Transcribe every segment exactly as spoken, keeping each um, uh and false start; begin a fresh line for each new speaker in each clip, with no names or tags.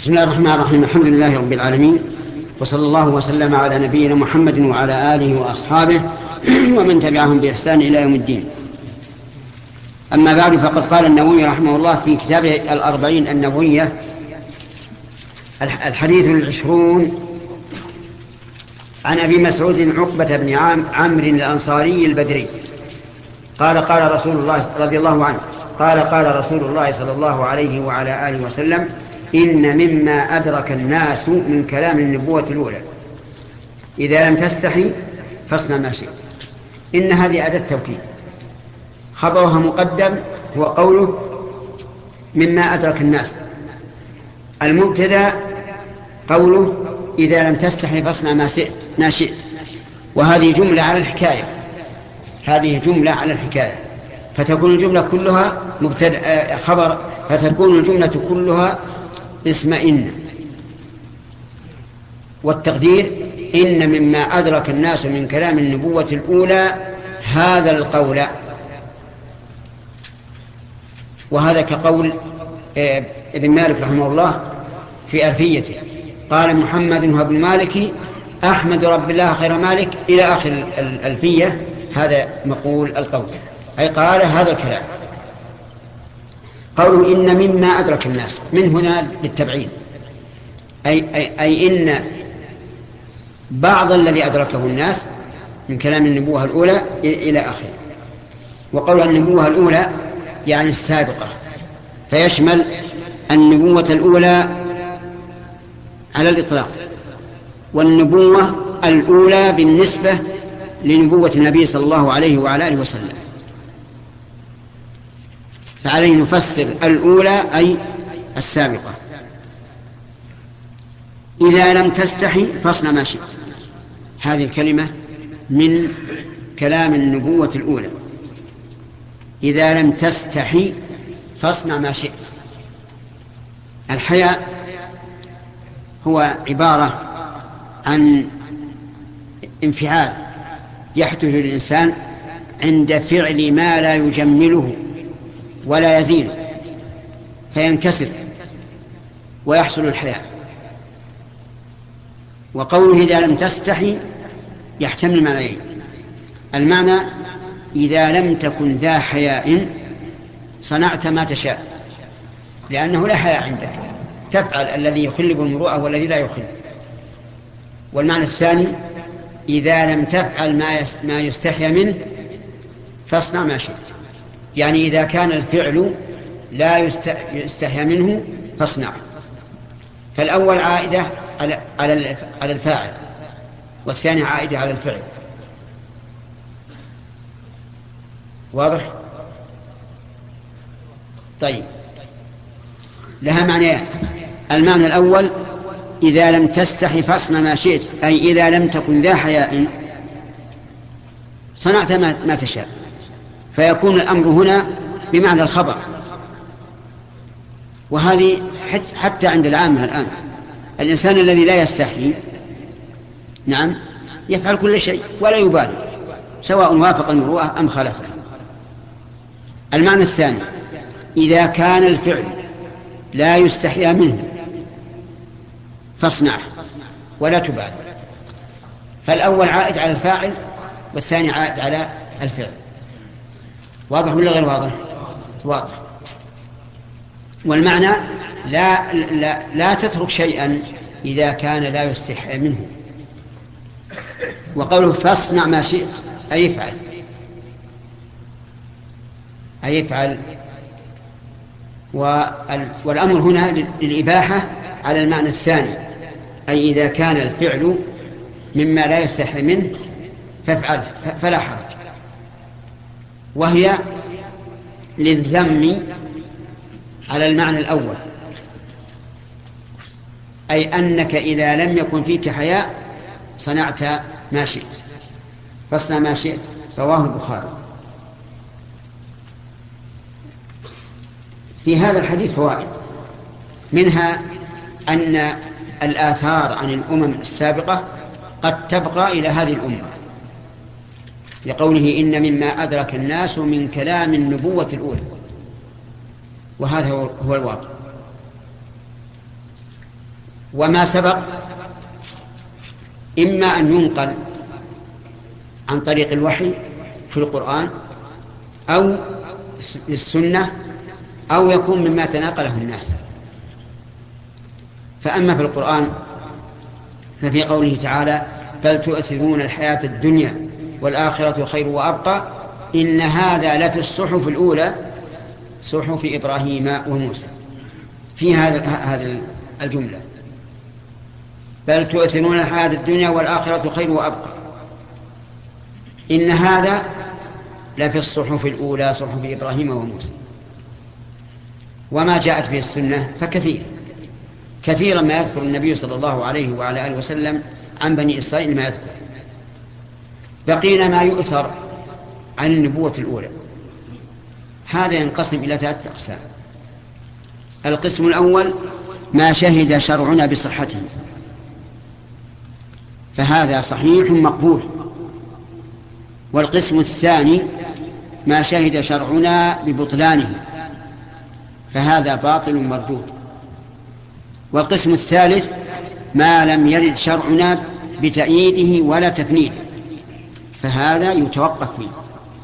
بسم الله الرحمن الرحيم. الحمد لله رب العالمين، وصلى الله وسلم على نبينا محمد وعلى آله وأصحابه ومن تبعهم بإحسان إلى يوم الدين. أما بعد، فقد قال النووي رحمه الله في كتابه الأربعين النووية الحديث العشرون عن أبي مسعود عقبة بن عمرو الأنصاري البدري قال قال رسول الله رضي الله عنه قال قال رسول الله صلى الله عليه وعلى آله وسلم: إن مما أدرك الناس من كلام النبوة الأولى إذا لم تستحي فاصنع ما شئت. إن هذه أداة توكيد، خبرها مقدم هو قوله مما أدرك الناس. المبتدأ قوله إذا لم تستحي فاصنع ما شئت، وهذه جملة على الحكاية هذه جملة على الحكاية فتكون الجملة كلها مبتدأ خبر، فتكون الجملة كلها اسم إن، والتقدير إن مما أدرك الناس من كلام النبوة الأولى هذا القول. وهذا كقول ابن مالك رحمه الله في ألفيته، قال محمد هو ابن مالك أحمد رب الله خير مالك إلى آخر الألفية. هذا مقول القول، أي قال هذا الكلام. قوله إن مما أدرك الناس، من هنا للتبعيد، أي, أي, أي إن بعض الذي أدركه الناس من كلام النبوة الأولى إلى آخره. وقول النبوة الأولى يعني السابقة، فيشمل النبوة الأولى على الإطلاق، والنبوة الأولى بالنسبة لنبوة النبي صلى الله عليه وعلى آله وسلم. فعليه نفسر الأولى أي السابقة. إذا لم تستحي فاصنع ما شئت، هذه الكلمة من كلام النبوة الأولى. إذا لم تستحي فاصنع ما شئت. الحياء هو عبارة عن انفعال يحدث للإنسان عند فعل ما لا يجمله ولا يزين، فينكسر ويحصل الحياء. وقوله إذا لم تستحي يحتمل معنيين: المعنى إذا لم تكن ذا حياء صنعت ما تشاء، لأنه لا حياء عندك، تفعل الذي يخلب المروءة والذي لا يخلب. والمعنى الثاني إذا لم تفعل ما يستحي منه فاصنع ما شئت، يعني إذا كان الفعل لا يستحي منه فاصنعه. فالأول عائدة على الفاعل، والثاني عائدة على الفعل. واضح؟ طيب، لها معنيان. المعنى الأول إذا لم تستحي فاصنع ما شئت، أي إذا لم تكن ذا حياء صنعت ما تشاء، فيكون الأمر هنا بمعنى الخبر. وهذه حتى عند العامة الآن، الإنسان الذي لا يستحي نعم يفعل كل شيء ولا يبالي، سواء وافق المروءة أم خالفها. المعنى الثاني إذا كان الفعل لا يستحيا منه فاصنعه ولا تبالي. فالأول عائد على الفاعل والثاني عائد على الفعل. واضح ولا غير واضح؟ واضح. والمعنى لا, لا, لا تترك شيئا إذا كان لا يستحي منه. وقوله فاصنع ما شئت أي افعل، أي افعل. والأمر هنا للإباحة على المعنى الثاني، أي إذا كان الفعل مما لا يستحي منه فافعل فلا حرج. وهي للذم على المعنى الأول، أي أنك إذا لم يكن فيك حياء صنعت ما شئت، فاصنع ما شئت. رواه البخاري. في هذا الحديث فوائد، منها أن الآثار عن الأمم السابقة قد تبقى إلى هذه الأمة، لقوله إن مما أدرك الناس من كلام النبوة الأولى، وهذا هو الواقع. وما سبق إما أن ينقل عن طريق الوحي في القرآن أو السنة أو يكون مما تناقله الناس. فأما في القرآن ففي قوله تعالى بل تؤثرون الحياة الدنيا والآخرة خير وأبقى إن هذا لفي الصحف الأولى صحف إبراهيم وموسى. في هذا هذا الجملة بل تؤثرون الحياة الدنيا والآخرة خير وأبقى إن هذا لفي الصحف الأولى صحف إبراهيم وموسى. وما جاءت به السنة فكثير كثيرا ما يذكر النبي صلى الله عليه وعلى آله وسلم عن بني إسرائيل ما يذكر. بقينا ما يؤثر عن النبوة الأولى. هذا ينقسم إلى ثلاثة أقسام. القسم الأول ما شهد شرعنا بصحته فهذا صحيح مقبول. والقسم الثاني ما شهد شرعنا ببطلانه فهذا باطل مردود. والقسم الثالث ما لم يرد شرعنا بتأييده ولا تفنيده فهذا يتوقف فيه.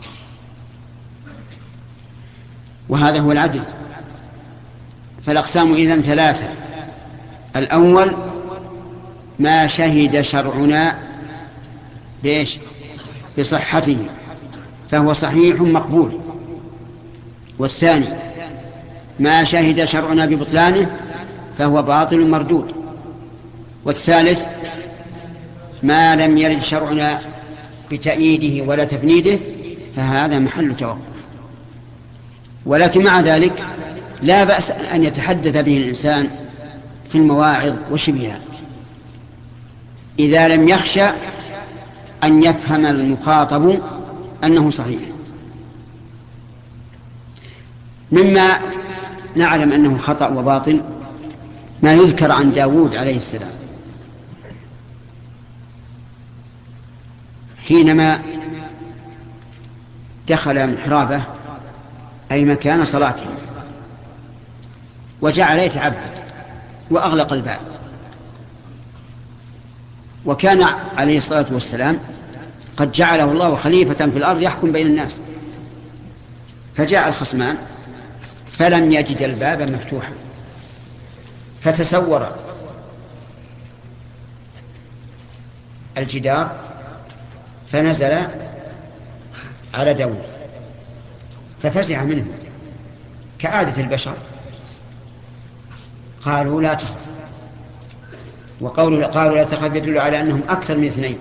وهذا هو العدل. فالأقسام إذن ثلاثة. الأول ما شهد شرعنا بإيش؟ بصحته فهو صحيح مقبول. والثاني ما شهد شرعنا ببطلانه فهو باطل مردود. والثالث ما لم يرد شرعنا بتأييده ولا تفنيده فهذا محل توقف. ولكن مع ذلك لا بأس أن يتحدث به الإنسان في المواعظ وشبهها إذا لم يخشى أن يفهم المخاطب أنه صحيح. مما نعلم أنه خطأ وباطل ما يذكر عن داود عليه السلام حينما دخل محرابه أي مكان صلاته وجعل يتعبد وأغلق الباب. وكان عليه الصلاة والسلام قد جعله الله خليفة في الأرض يحكم بين الناس. فجاء الخصمان فلم يجد الباب مفتوحا فتسور الجدار فنزل على داود ففزع منه كعادة البشر. قالوا لا تخف. وقالوا قالوا لا تخف يدل على أنهم أكثر من اثنين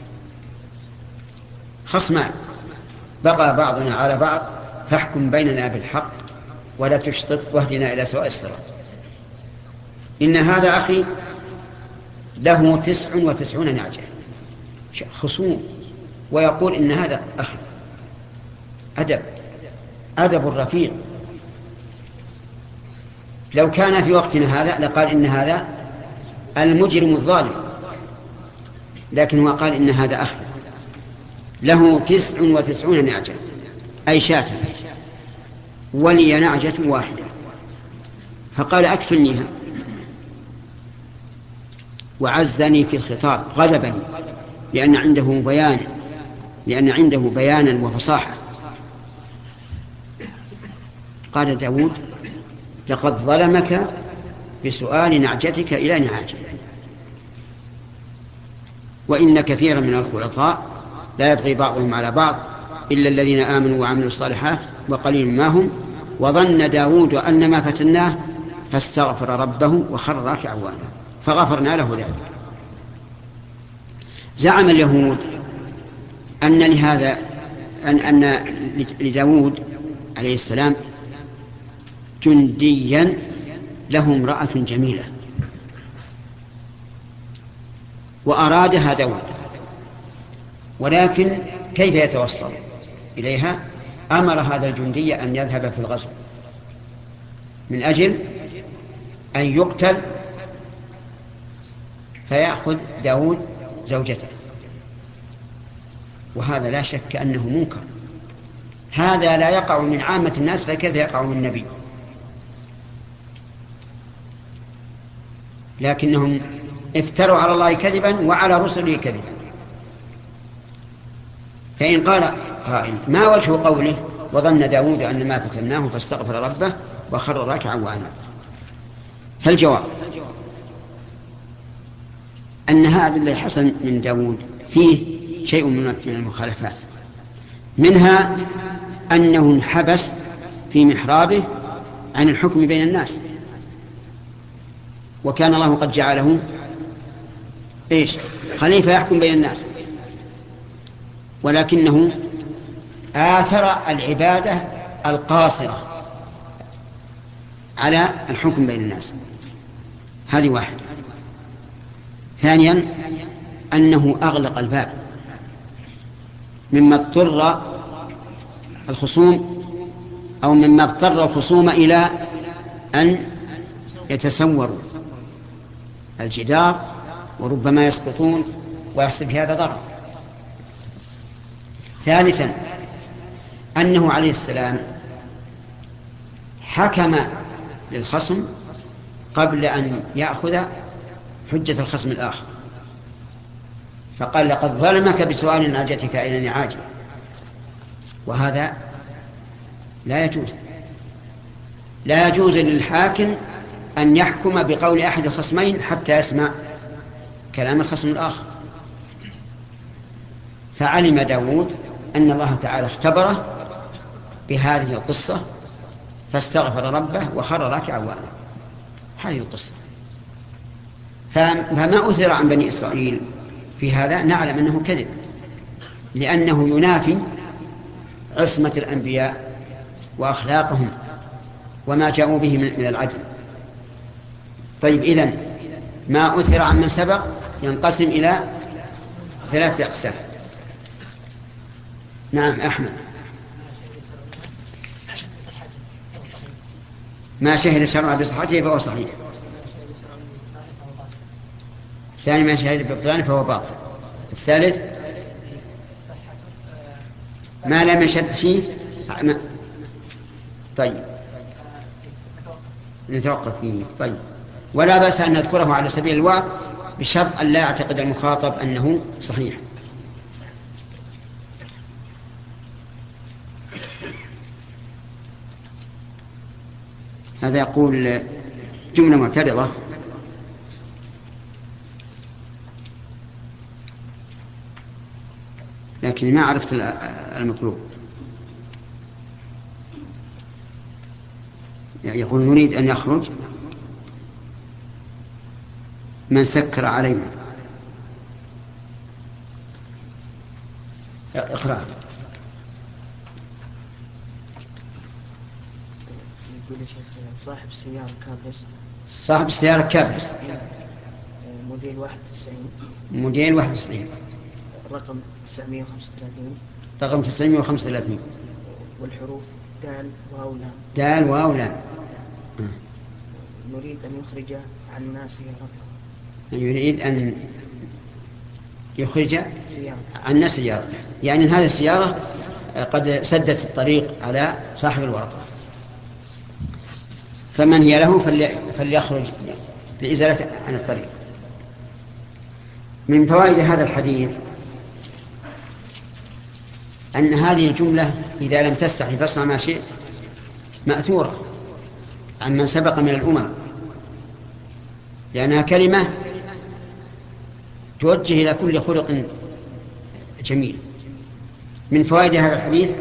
خصمان بقى بعضنا على بعض فاحكم بيننا بالحق ولا تشطط واهدنا إلى سواء الصراط. إن هذا أخي له تسع وتسعون نعجة خصوم ويقول إن هذا أخي. أدب أدب الرفيع. لو كان في وقتنا هذا لقال إن هذا المجرم الظالم لكن هو قال إن هذا أخي له تسع وتسعون نعجة أي شاة ولي نعجة واحدة فقال أكفلنيها وعزني في الخطاب غلبني لأن عنده بيان لأن عنده بيانا وفصاحة. قال داود لقد ظلمك بسؤال نعجتك إلى نعاجه. وإن كثيرا من الخلطاء لا يبغي بعضهم على بعض إلا الذين آمنوا وعملوا الصالحات وقليل ما هم وظن داود أن ما فتناه فاستغفر ربه وخر راكعا وانا فغفرنا له ذلك. زعم اليهود أن لهذا أن, أن لداود عليه السلام جنديا له امرأة جميلة وأرادها داود ولكن كيف يتوصل إليها؟ أمر هذا الجندي أن يذهب في الغزو من أجل أن يقتل فيأخذ داود زوجته. وهذا لا شك أنه منكر. هذا لا يقع من عامة الناس فكيف يقع من النبي؟ لكنهم افتروا على الله كذبا وعلى رسله كذبا. فإن قال قائل ما وجه قوله وظن داود أن ما فتناه فاستغفر ربه وخر راكعا وأناب؟ فالجواب أن هذا الذي حصل من داود فيه شيء من المخالفات، منها أنه انحبس في محرابه عن الحكم بين الناس، وكان الله قد جعله إيش خليفة يحكم بين الناس، ولكنه آثر العبادة القاصرة على الحكم بين الناس. هذه واحدة. ثانيا أنه أغلق الباب مما اضطر الخصوم أو مما اضطر الخصوم إلى أن يتسوروا الجدار وربما يسقطون ويحصل في هذا ضرر. ثالثا أنه عليه السلام حكم للخصم قبل أن يأخذ حجة الخصم الآخر، فقال لقد ظلمك بسؤال نعجتك إلى نعاجه، وهذا لا يجوز. لا يجوز للحاكم أن يحكم بقول أحد الخصمين حتى يسمع كلام الخصم الآخر. فعلم داود أن الله تعالى اختبره بهذه القصة فاستغفر ربه وخر راكعا وأناب. هذه القصة. فما أثر عن بني إسرائيل في هذا نعلم أنه كذب، لأنه ينافي عصمة الأنبياء وأخلاقهم وما جاءوا به من العدل. طيب، إذن ما أثر عن من سبق ينقسم إلى ثلاثة أقسام. نعم أحمد. ما شهد الشرع بصحته فهو صحيح. الثاني ما شهد ببطلانه فهو باطل. الثالث ما لم يشهد فيه ما... طيب نتوقف فيه. طيب، ولا بأس أن نذكره على سبيل الوعظ بشرط أن لا يعتقد المخاطب أنه صحيح. هذا يقول جملة معترضة: لكن ما عرفت المطلوب. يقول نريد أن يخرج من سكر علينا. اقرأ.
يقول يا شيخ صاحب السيارة كابس.
صاحب السيارة كابس.
موديل واحد وتسعين.
موديل واحد وتسعين.
رقم تسعمائة وخمسة وثلاثين.
رقم تسعمائة وخمسة وثلاثين.
والحروف دال واو لام.
دال واو لام.
نريد أن يخرج عن الناس سيارته.
يريد أن يخرج عن الناس سيارته، يعني أن هذه السيارة قد سدت الطريق على صاحب الورقة، فمن هي له فليخرج لإزالة عن الطريق. من فوائد هذا الحديث أن هذه الجملة إذا لم تستحي فاصنع ما شئت مأثورة عن من سبق من الأمم، لأنها كلمة توجه إلى كل خلق جميل. من فوائد هذا الحديث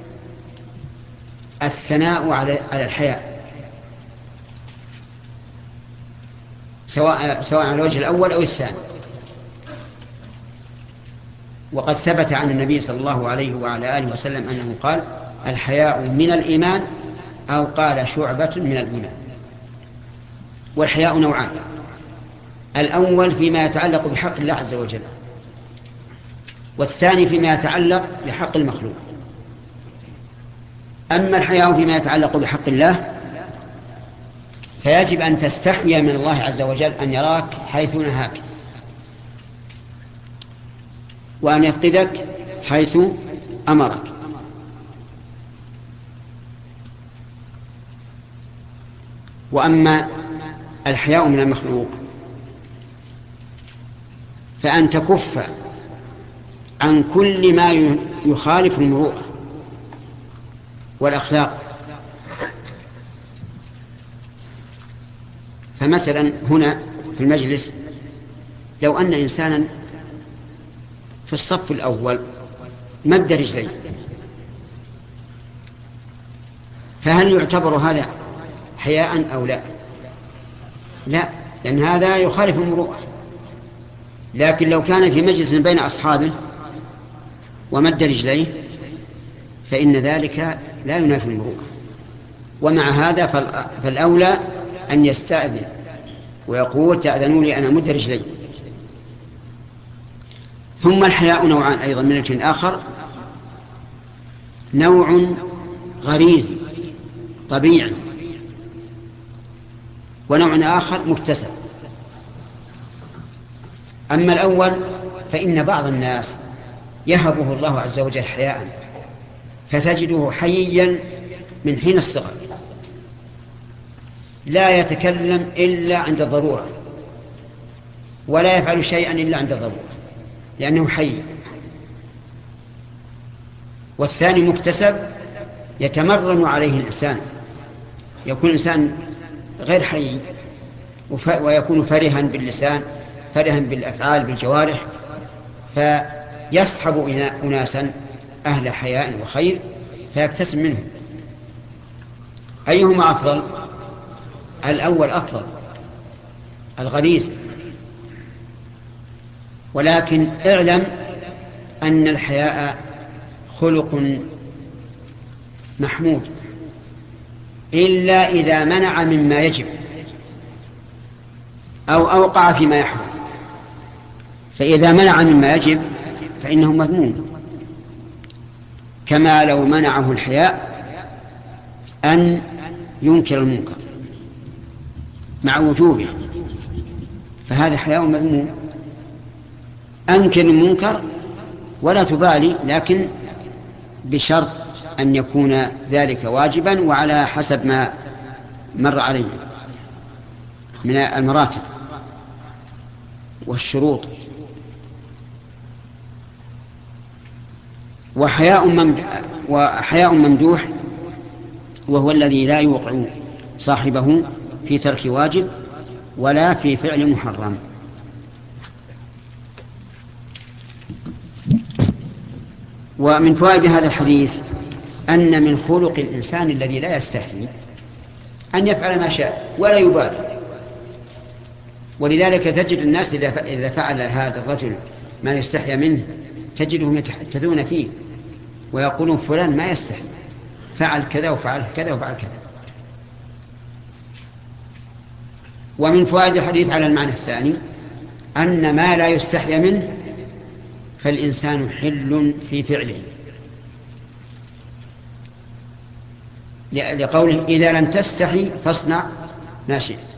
الثناء على الحياء، سواء سواء على الوجه الأول أو الثاني. وقد ثبت عن النبي صلى الله عليه وعلى آله وسلم أنه قال: الحياء من الإيمان، أو قال شعبة من الإيمان. والحياء نوعان: الأول فيما يتعلق بحق الله عز وجل، والثاني فيما يتعلق بحق المخلوق. أما الحياء فيما يتعلق بحق الله فيجب أن تستحيا من الله عز وجل أن يراك حيث نهاك، وأن يفقدك حيث أمرك. وأما الحياء من المخلوق فأن تكف عن كل ما يخالف المروءة والأخلاق. فمثلا هنا في المجلس لو أن إنسانا في الصف الأول مد رجليه، فهل يعتبر هذا حياء أو لا؟ لا، لأن هذا يخالف المروءة. لكن لو كان في مجلس بين أصحابه ومد رجليه فإن ذلك لا ينافي المروءة. ومع هذا فالأولى أن يستأذن ويقول تأذنوا لي أن أمد رجلي. ثم الحياء نوعان أيضا من وجه آخر، نوع غريزي طبيعي، ونوع آخر مكتسب. أما الأول فإن بعض الناس يهبه الله عز وجل حياء فتجده حييا من حين الصغر، لا يتكلم إلا عند الضرورة ولا يفعل شيئا إلا عند الضرورة لأنه حي. والثاني مكتسب يتمرن عليه الإنسان، يكون الإنسان غير حي ويكون فرحا باللسان فرحا بالأفعال بالجوارح، فيصحب أناسا أهل حياء وخير فيكتسب منهم. أيهما أفضل؟ الأول أفضل، الغريزي. ولكن اعلم أن الحياء خلق محمود إلا إذا منع مما يجب أو أوقع فيما يحرم. فإذا منع مما يجب فإنه مذموم، كما لو منعه الحياء أن ينكر المنكر مع وجوبه، فهذا حياء مذموم. أنكر المنكر ولا تبالي، لكن بشرط أن يكون ذلك واجبا وعلى حسب ما مر عليه من المراتب والشروط. وحياء ممدوح وهو الذي لا يوقع صاحبه في ترك واجب ولا في فعل محرم. ومن فوائد هذا الحديث أن من خلق الإنسان الذي لا يستحي أن يفعل ما شاء ولا يبالي. ولذلك تجد الناس إذا فعل هذا الرجل ما يستحي منه تجدهم يتحدثون فيه ويقولون فلان ما يستحي، فعل كذا وفعل كذا وفعل كذا. ومن فوائد الحديث على المعنى الثاني أن ما لا يستحي منه فالإنسان حل في فعله، لقوله إذا لم تستحي فاصنع ما شئت.